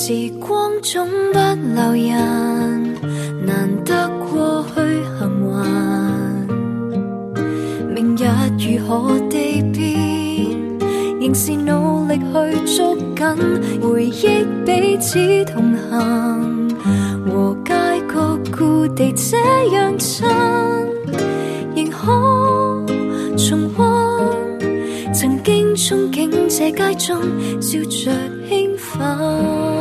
時光總不留人，難得過去幸運。明日如何地變，仍是努力去捉緊，回憶彼此同行，和街角故地這樣親，仍可重溫曾經憧憬這街中笑着興奮。